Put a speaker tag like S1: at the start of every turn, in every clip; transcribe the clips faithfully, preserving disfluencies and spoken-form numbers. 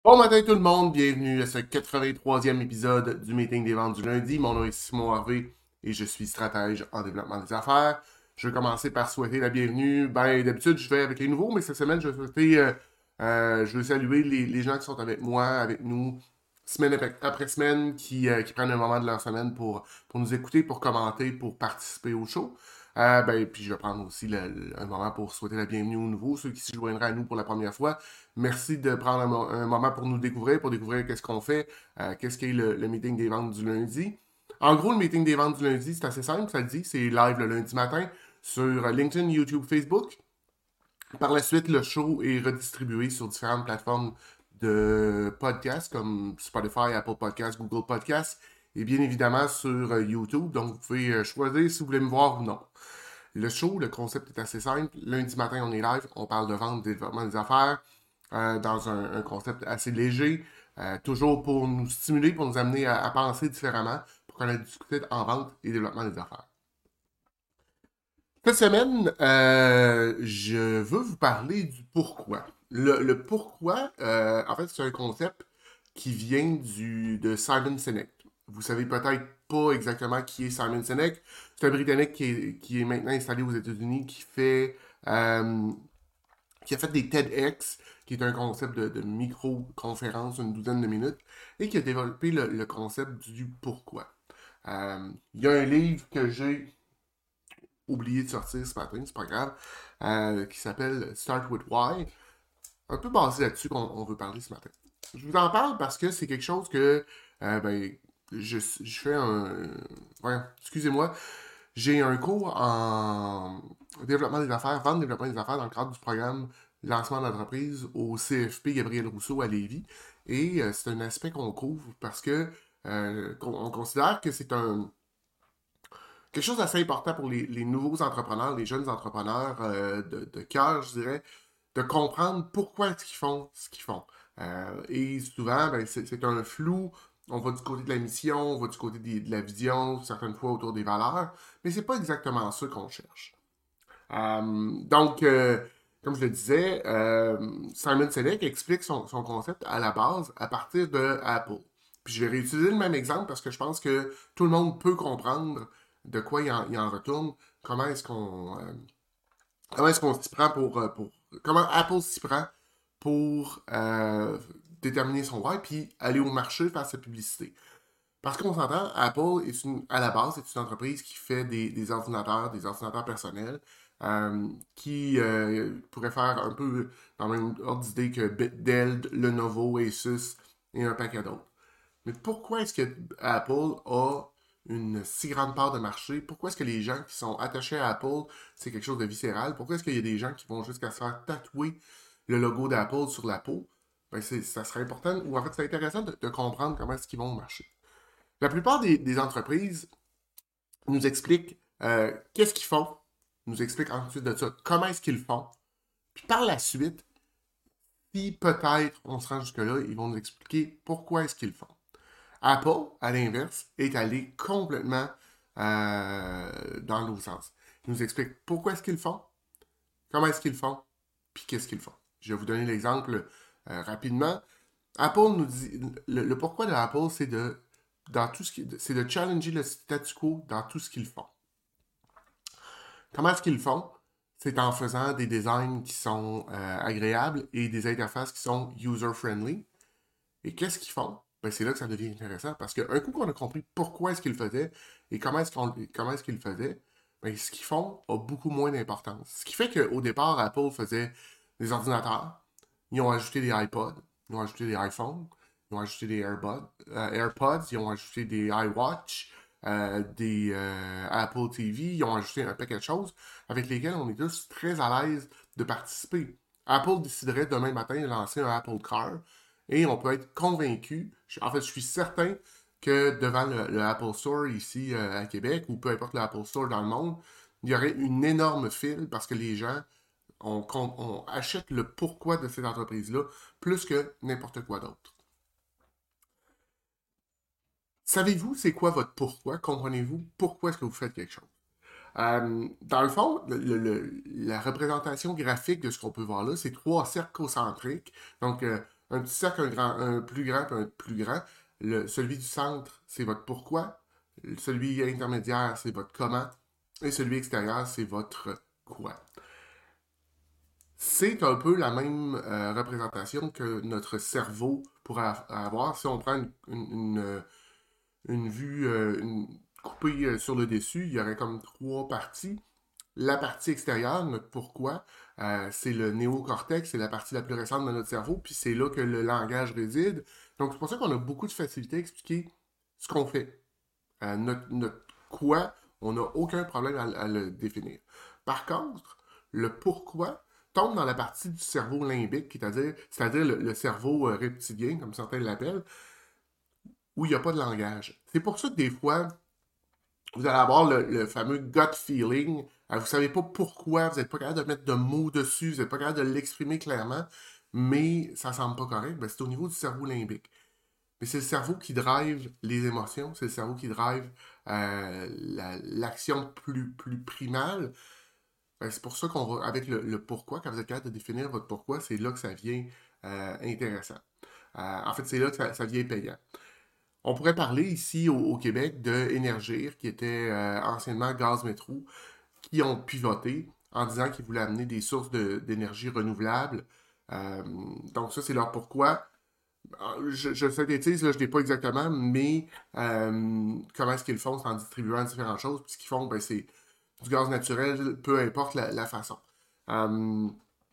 S1: Bon matin tout le monde, bienvenue à ce quatre-vingt-troisième épisode du Meeting des ventes du lundi. Mon nom est Simon Harvey et je suis stratège en développement des affaires. Je vais commencer par souhaiter la bienvenue. Ben, d'habitude, je vais avec les nouveaux, mais cette semaine, je vais souhaiter, euh, euh, je veux saluer les, les gens qui sont avec moi, avec nous, semaine après, après semaine, qui, euh, qui prennent un moment de leur semaine pour, pour nous écouter, pour commenter, pour participer au show. Euh, ben, puis je vais prendre aussi le- le- un moment pour souhaiter la bienvenue aux nouveaux, ceux qui se joindraient à nous pour la première fois. Merci de prendre un, mo- un moment pour nous découvrir, pour découvrir qu'est-ce qu'on fait, euh, qu'est-ce qu'est le, le meeting des ventes du lundi. En gros, le meeting des ventes du lundi, c'est assez simple, ça le dit, c'est live le lundi matin sur LinkedIn, YouTube, Facebook. Par la suite, le show est redistribué sur différentes plateformes de podcasts comme Spotify, Apple Podcasts, Google Podcasts et bien évidemment sur euh, YouTube. Donc, vous pouvez euh, choisir si vous voulez me voir ou non. Le show, le concept est assez simple. Lundi matin, on est live, on parle de vente, de développement des affaires euh, dans un, un concept assez léger, euh, toujours pour nous stimuler, pour nous amener à, à penser différemment, pour qu'on ait discuté en vente et développement des affaires. Cette semaine, euh, je veux vous parler du pourquoi. Le, le pourquoi, euh, en fait, c'est un concept qui vient du, de Simon Sinek. Vous savez peut-être pas exactement qui est Simon Sinek. C'est un Britannique qui est, qui est maintenant installé aux États-Unis, qui fait, euh, qui a fait des TEDx, qui est un concept de, de micro-conférence, une douzaine de minutes, et qui a développé le, le concept du pourquoi. Euh, Il y a un livre que j'ai oublié de sortir ce matin, c'est pas grave, euh, qui s'appelle Start with Why. Un peu basé là-dessus qu'on on veut parler ce matin. Je vous en parle parce que c'est quelque chose que, euh, ben, je, je fais un. Ouais, excusez-moi. J'ai un cours en développement des affaires, vente développement des affaires dans le cadre du programme lancement d'entreprise au C F P Gabriel Rousseau à Lévis. Et euh, c'est un aspect qu'on couvre parce que euh, qu'on- on considère que c'est un quelque chose d'assez important pour les, les nouveaux entrepreneurs, les jeunes entrepreneurs euh, de, de cœur, je dirais, de comprendre pourquoi est-ce qu'ils font ce qu'ils font. Euh, et souvent, ben, c'est c'est un flou. On va du côté de la mission, on va du côté des- de la vision, certaines fois autour des valeurs, mais c'est pas exactement ça qu'on cherche. Euh, donc, euh, comme je le disais, euh, Simon Sinek explique son, son concept à la base à partir de Apple. Puis je vais réutiliser le même exemple parce que je pense que tout le monde peut comprendre de quoi il en, il en retourne, comment est-ce qu'on euh, comment est-ce qu'on s'y prend pour, euh, pour comment Apple s'y prend pour euh, déterminer son why puis aller au marché faire sa publicité. Parce qu'on s'entend, Apple est une, à la base, c'est une entreprise qui fait des, des ordinateurs, des ordinateurs personnels, euh, qui euh, pourrait faire un peu dans le même ordre d'idée que Dell, Lenovo, Asus et un paquet d'autres. Mais pourquoi est-ce que Apple a une si grande part de marché? Pourquoi est-ce que les gens qui sont attachés à Apple, c'est quelque chose de viscéral? Pourquoi est-ce qu'il y a des gens qui vont jusqu'à se faire tatouer le logo d'Apple sur la peau? Ben c'est, ça serait important, ou en fait, c'est intéressant de, de comprendre comment est-ce qu'ils vont marcher. La plupart des, des entreprises nous expliquent euh, qu'est-ce qu'ils font, nous expliquent ensuite de ça comment est-ce qu'ils le font, puis par la suite, si peut-être on se rend jusque-là, ils vont nous expliquer pourquoi est-ce qu'ils le font. Apple, à l'inverse, est allé complètement euh, dans l'autre sens. Ils nous expliquent pourquoi est-ce qu'ils le font, comment est-ce qu'ils le font, puis qu'est-ce qu'ils font. Je vais vous donner l'exemple euh, rapidement. Apple nous dit, le, le pourquoi de Apple, c'est de, dans tout ce qui, c'est de challenger le statu quo dans tout ce qu'ils font. Comment est-ce qu'ils le font? C'est en faisant des designs qui sont euh, agréables et des interfaces qui sont user-friendly. Et qu'est-ce qu'ils font? Ben, c'est là que ça devient intéressant parce qu'un coup qu'on a compris pourquoi est-ce qu'ils le faisaient et comment est-ce, qu'on, comment est-ce qu'ils le faisaient, ben, ce qu'ils font a beaucoup moins d'importance. Ce qui fait qu'au départ, Apple faisait des ordinateurs, ils ont ajouté des iPods, ils ont ajouté des iPhones, ils ont ajouté des AirPods, euh, AirPods ils ont ajouté des iWatch, euh, des euh, Apple T V, ils ont ajouté un paquet de choses avec lesquelles on est tous très à l'aise de participer. Apple déciderait demain matin de lancer un Apple Car et on peut être convaincu, en fait, je suis certain que devant le, le Apple Store ici euh, à Québec, ou peu importe le Apple Store dans le monde, il y aurait une énorme file parce que les gens on, on achète le pourquoi de cette entreprise-là plus que n'importe quoi d'autre. Savez-vous c'est quoi votre pourquoi? Comprenez-vous pourquoi est-ce que vous faites quelque chose? Euh, dans le fond, le- le- le- la représentation graphique de ce qu'on peut voir là, c'est trois cercles concentriques. Donc, euh, un petit cercle, un, grand, un plus grand, puis un plus grand. Le, celui du centre, c'est votre pourquoi. Celui intermédiaire, c'est votre comment. Et celui extérieur, c'est votre quoi. C'est un peu la même euh, représentation que notre cerveau pourrait avoir si on prend une, une, une, une vue euh, une, coupée euh, sur le dessus. Il y aurait comme trois parties. La partie extérieure, notre pourquoi, euh, c'est le néocortex, c'est la partie la plus récente de notre cerveau, puis c'est là que le langage réside. Donc c'est pour ça qu'on a beaucoup de facilité à expliquer ce qu'on fait. Euh, notre, notre quoi, on n'a aucun problème à, à le définir. Par contre, le pourquoi tombe dans la partie du cerveau limbique, c'est-à-dire, c'est-à-dire le, le cerveau euh, reptilien, comme certains l'appellent, où il n'y a pas de langage. C'est pour ça que des fois, vous allez avoir le, le fameux gut feeling. Euh, vous ne savez pas pourquoi, vous n'êtes pas capable de mettre de mots dessus, vous n'êtes pas capable de l'exprimer clairement, mais ça ne semble pas correct. Ben, c'est au niveau du cerveau limbique. Mais c'est le cerveau qui drive les émotions, c'est le cerveau qui drive euh, la- l'action plus, plus primale. Ben, c'est pour ça qu'on va, avec le, le pourquoi, quand vous êtes capable de définir votre pourquoi, c'est là que ça devient euh, intéressant. Euh, en fait, c'est là que ça, ça devient payant. On pourrait parler ici au, au Québec de Énergir, qui était euh, anciennement Gaz Métro, qui ont pivoté en disant qu'ils voulaient amener des sources de- d'énergie renouvelables. Euh, donc ça, c'est leur pourquoi. Je, je synthétise, là, je ne l'ai pas exactement, mais euh, comment est-ce qu'ils le font? C'est en distribuant différentes choses. Puis ce qu'ils font, ben, c'est du gaz naturel, peu importe la, la façon. Euh,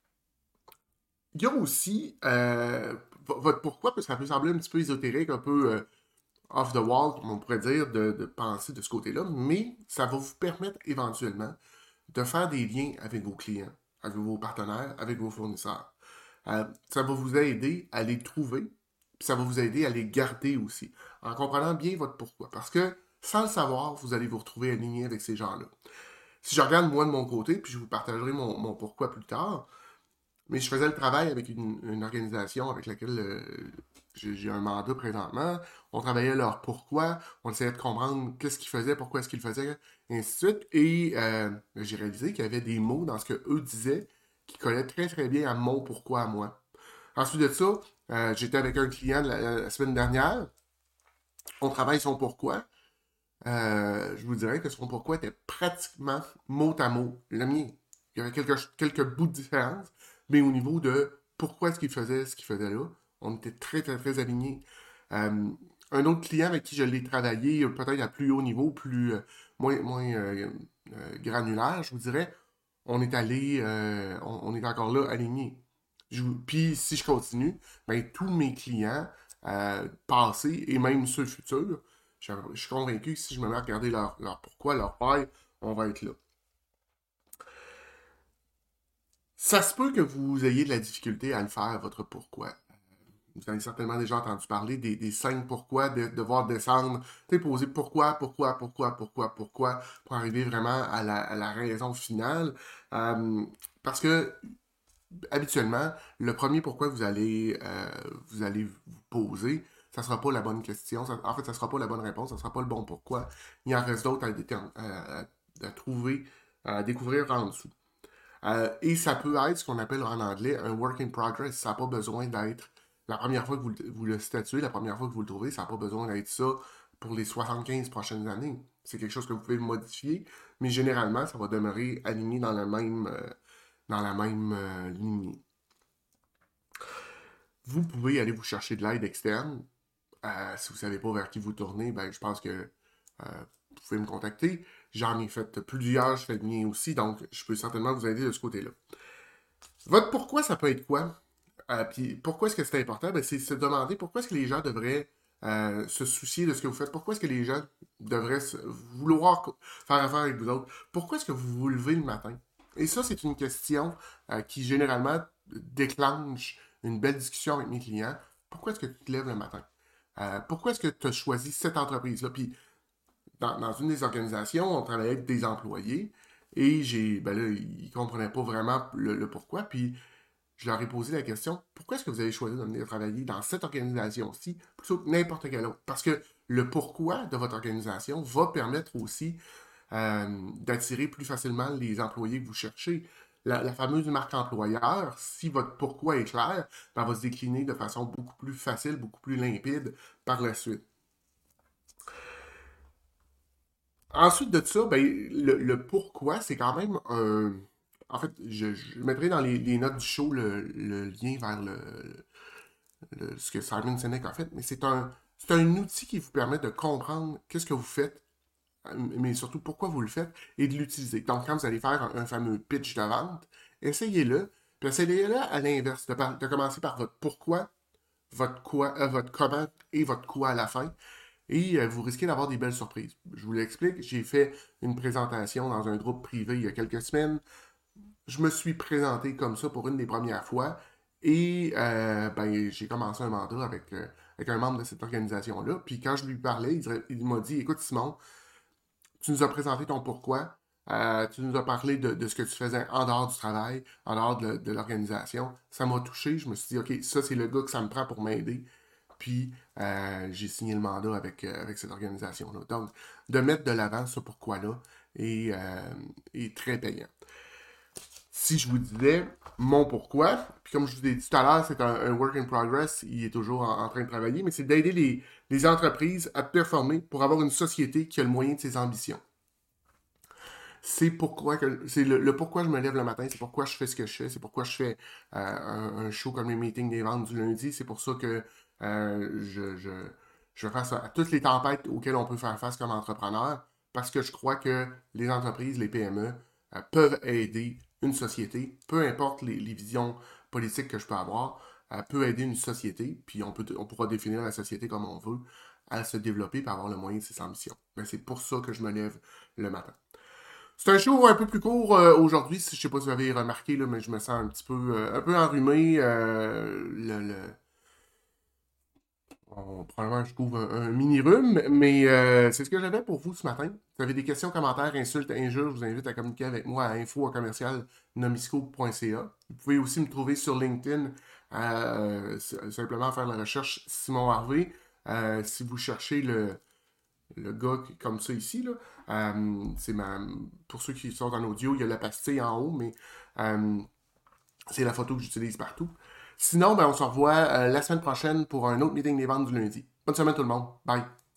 S1: Il y a aussi euh, votre pourquoi, parce que ça peut sembler un petit peu ésotérique, un peu euh, off the wall, comme on pourrait dire, de, de penser de ce côté-là, mais ça va vous permettre éventuellement de faire des liens avec vos clients, avec vos partenaires, avec vos fournisseurs. Euh, ça va vous aider à les trouver, puis ça va vous aider à les garder aussi, en comprenant bien votre pourquoi. Parce que sans le savoir, vous allez vous retrouver aligné avec ces gens-là. Si je regarde moi de mon côté, puis je vous partagerai mon, mon pourquoi plus tard, mais je faisais le travail avec une, une organisation avec laquelle euh, j'ai j'ai un mandat présentement. On travaillait leur pourquoi, on essayait de comprendre qu'est-ce qu'ils faisaient, pourquoi est-ce qu'ils le faisaient, et ainsi de suite. Et euh, j'ai réalisé qu'il y avait des mots dans ce qu'eux disaient qui collaient très très bien à mon pourquoi à moi. Ensuite de ça, euh, j'étais avec un client la, la semaine dernière. On travaille son pourquoi. Euh, je vous dirais que son pourquoi était pratiquement mot à mot le mien. Il y avait quelques, quelques bouts de différence, mais au niveau de pourquoi est-ce qu'il faisait ce qu'il faisait là, on était très, très, très alignés. Euh, un autre client avec qui je l'ai travaillé, euh, peut-être à plus haut niveau, plus euh, moins, moins euh, euh, granulaire, je vous dirais, on est allé, euh, on, on est encore là alignés. Je vous- Puis si je continue, ben, tous mes clients euh, passés et même ceux futurs, je, je suis convaincu que si je me mets à regarder leur, leur pourquoi, leur why, on va être là. Ça se peut que vous ayez de la difficulté à le faire, votre pourquoi. Vous avez certainement déjà entendu parler des, des cinq pourquoi, de devoir descendre, tu sais, poser pourquoi, pourquoi, pourquoi, pourquoi, pourquoi, pour arriver vraiment à la, à la raison finale. Euh, parce que, habituellement, le premier pourquoi vous allez, euh, vous allez vous poser, ça sera pas la bonne question. Ça- en fait, ça sera pas la bonne réponse, ça sera pas le bon pourquoi. Il y en reste d'autres à, déter- à- à- à trouver, à découvrir en dessous. Euh, et ça peut être ce qu'on appelle en anglais un work in progress. Ça n'a pas besoin d'être la première fois que vous, le- vous le statuez, la première fois que vous le trouvez, ça n'a pas besoin d'être ça pour les soixante-quinze prochaines années. C'est quelque chose que vous pouvez modifier, mais généralement, ça va demeurer aligné dans la même, euh, dans la même euh, lignée. Vous pouvez aller vous chercher de l'aide externe. Euh, si vous ne savez pas vers qui vous tournez, ben, je pense que euh, vous pouvez me contacter. J'en ai fait plusieurs, je fais le mien aussi, donc je peux certainement vous aider de ce côté-là. Votre pourquoi, ça peut être quoi? Euh, puis pourquoi est-ce que c'est important? Ben, c'est se demander pourquoi est-ce que les gens devraient euh, se soucier de ce que vous faites. Pourquoi est-ce que les gens devraient se- vouloir co- faire affaire avec vous autres? Pourquoi est-ce que vous vous levez le matin? Et ça, c'est une question euh, qui généralement déclenche une belle discussion avec mes clients. Pourquoi est-ce que tu te lèves le matin? Euh, pourquoi est-ce que tu as choisi cette entreprise-là? Puis dans, dans une des organisations, on travaillait avec des employés et j'ai, ben là, ils comprenaient pas vraiment le, le pourquoi. Puis je leur ai posé la question, pourquoi est-ce que vous avez choisi de venir travailler dans cette organisation-ci plutôt que n'importe quelle autre? Parce que le pourquoi de votre organisation va permettre aussi euh, d'attirer plus facilement les employés que vous cherchez. la, la fameuse marque employeur, si votre pourquoi est clair, ben, elle va se décliner de façon beaucoup plus facile, beaucoup plus limpide par la suite. Ensuite de ça, ben, le, le pourquoi, c'est quand même un. En fait, je, je mettrai dans les, les notes du show le, le lien vers le, le- ce que Simon Sinek a fait, mais c'est un, c'est un outil qui vous permet de comprendre qu'est-ce que vous faites, euh, mais surtout pourquoi vous le faites, et de l'utiliser. Donc, quand vous allez faire un, un fameux pitch de vente, essayez-le, puis essayez-le à l'inverse, de, par- de commencer par votre pourquoi, votre quoi, euh, votre comment et votre quoi à la fin. Et euh, vous risquez d'avoir des belles surprises. Je vous l'explique, j'ai fait une présentation dans un groupe privé il y a quelques semaines. Je me suis présenté comme ça pour une des premières fois. Et euh, ben, j'ai commencé un mandat avec, euh, avec un membre de cette organisation-là. Puis quand je lui parlais, il, il m'a dit, écoute Simon, tu nous as présenté ton pourquoi. Euh, tu nous as parlé de, de ce que tu faisais en dehors du travail, en dehors de, de l'organisation. Ça m'a touché. Je me suis dit, OK, ça, c'est le gars que ça me prend pour m'aider. Puis, euh, j'ai signé le mandat avec, euh, avec cette organisation-là. Donc, de mettre de l'avant ce pourquoi-là est, euh, est très payant. Si je vous disais mon pourquoi, puis comme je vous ai dit tout à l'heure, c'est un, un work in progress, il est toujours en, en train de travailler, mais c'est d'aider les, les entreprises à performer pour avoir une société qui a le moyen de ses ambitions. C'est pourquoi que c'est le, le pourquoi je me lève le matin, c'est pourquoi je fais ce que je fais, c'est pourquoi je fais euh, un, un show comme les meetings des ventes du lundi, c'est pour ça que euh, je, je, je fais face à, à toutes les tempêtes auxquelles on peut faire face comme entrepreneur, parce que je crois que les entreprises, les P M E, euh, peuvent aider une société, peu importe les, les visions politiques que je peux avoir, euh, peut aider une société, puis on, peut, on pourra définir la société comme on veut, à se développer et avoir le moyen de ses ambitions. Ben, c'est pour ça que je me lève le matin. C'est un show un peu plus court euh, aujourd'hui, si je sais pas si vous avez remarqué, là, mais je me sens un petit peu, euh, un peu enrhumé. euh, le, le- on- probablement je trouve un, un mini-rhume, mais euh, c'est ce que j'avais pour vous ce matin. Si vous avez des questions, commentaires, insultes, injures, je vous invite à communiquer avec moi à info à commercial nomisco point c a. Vous pouvez aussi me trouver sur LinkedIn, euh, s- simplement faire la recherche Simon Harvey. Euh, si vous cherchez le, le gars qui- comme ça ici, là. Euh, c'est ma... Pour ceux qui sont en audio, il y a la pastille en haut, mais euh, c'est la photo que j'utilise partout. Sinon, ben, on se revoit euh, la semaine prochaine pour un autre meeting des ventes du lundi. Bonne semaine tout le monde. Bye.